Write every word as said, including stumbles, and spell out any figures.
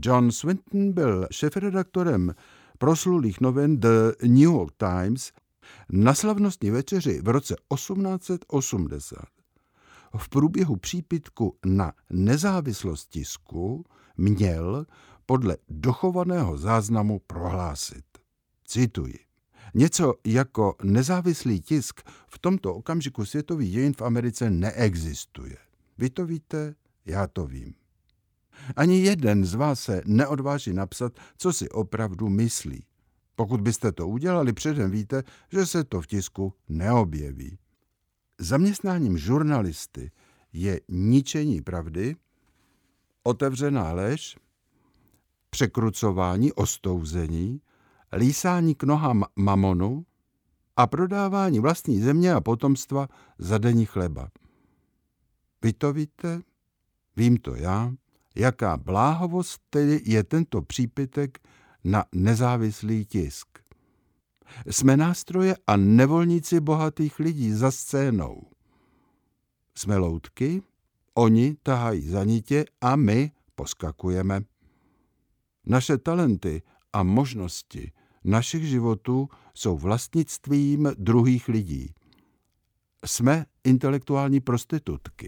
John Swinton byl šéfredaktorem proslulých novin The New York Times na slavnostní večeři v roce osmnáct set osmdesát. V průběhu přípitku na nezávislost tisku měl podle dochovaného záznamu prohlásit. Cituji. Něco jako nezávislý tisk v tomto okamžiku světových dějin v Americe neexistuje. Vy to víte, já to vím. Ani jeden z vás se neodváží napsat, co si opravdu myslí. Pokud byste to udělali, předem víte, že se to v tisku neobjeví. Zaměstnáním žurnalisty je ničení pravdy, otevřená lež, překrucování, ostouzení, lísání k nohám mamonu a prodávání vlastní země a potomstva za denní chleba. Vy to víte? Vím to já. Jaká bláhovost tedy je tento přípitek na nezávislý tisk. Jsme nástroje a nevolníci bohatých lidí za scénou. Jsme loutky, oni tahají za nitě a my poskakujeme. Naše talenty a možnosti našich životů jsou vlastnictvím druhých lidí. Jsme intelektuální prostitutky.